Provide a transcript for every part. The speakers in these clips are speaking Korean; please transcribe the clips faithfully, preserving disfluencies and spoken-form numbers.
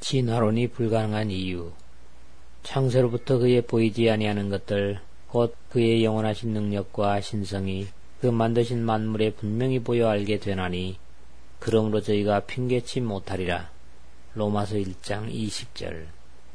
진화론이 불가능한 이유. 창세로부터 그에 보이지 아니하는 것들, 곧 그의 영원하신 능력과 신성이 그 만드신 만물에 분명히 보여 알게 되나니 그러므로 저희가 핑계치 못하리라. 로마서 일 장 이십 절.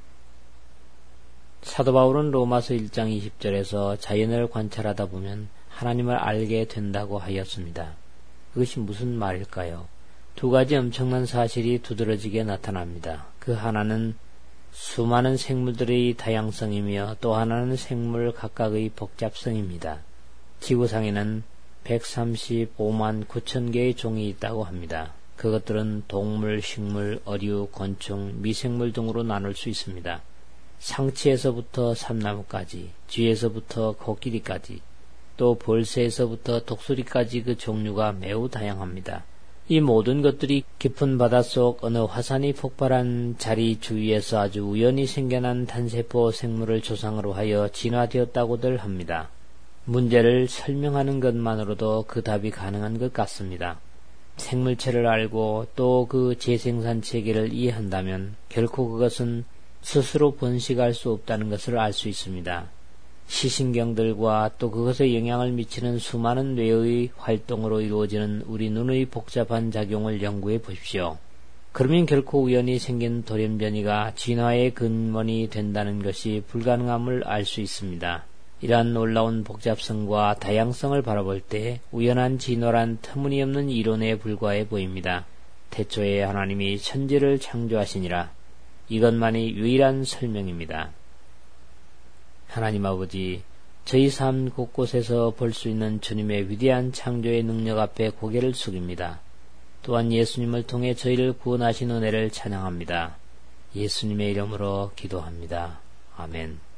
사도 바울은 로마서 일 장 이십 절에서 자연을 관찰하다 보면 하나님을 알게 된다고 하였습니다. 그것이 무슨 말일까요? 두 가지 엄청난 사실이 두드러지게 나타납니다. 그 하나는 수많은 생물들의 다양성이며 또 하나는 생물 각각의 복잡성입니다. 지구상에는 백삼십오만 구천 개의 종이 있다고 합니다. 그것들은 동물, 식물, 어류, 곤충, 미생물 등으로 나눌 수 있습니다. 상치에서부터 삼나무까지, 쥐에서부터 코끼리까지, 또 벌새에서부터 독수리까지 그 종류가 매우 다양합니다. 이 모든 것들이 깊은 바닷속 어느 화산이 폭발한 자리 주위에서 아주 우연히 생겨난 단세포 생물을 조상으로 하여 진화되었다고들 합니다. 문제를 설명하는 것만으로도 그 답이 가능한 것 같습니다. 생물체를 알고 또 그 재생산 체계를 이해한다면 결코 그것은 스스로 번식할 수 없다는 것을 알 수 있습니다. 시신경들과 또 그것에 영향을 미치는 수많은 뇌의 활동으로 이루어지는 우리 눈의 복잡한 작용을 연구해 보십시오. 그러면 결코 우연히 생긴 돌연변이가 진화의 근원이 된다는 것이 불가능함을 알 수 있습니다. 이러한 놀라운 복잡성과 다양성을 바라볼 때 우연한 진화란 터무니없는 이론에 불과해 보입니다. 태초에 하나님이 천지를 창조하시니라. 이것만이 유일한 설명입니다. 하나님 아버지, 저희 삶 곳곳에서 볼 수 있는 주님의 위대한 창조의 능력 앞에 고개를 숙입니다. 또한 예수님을 통해 저희를 구원하신 은혜를 찬양합니다. 예수님의 이름으로 기도합니다. 아멘.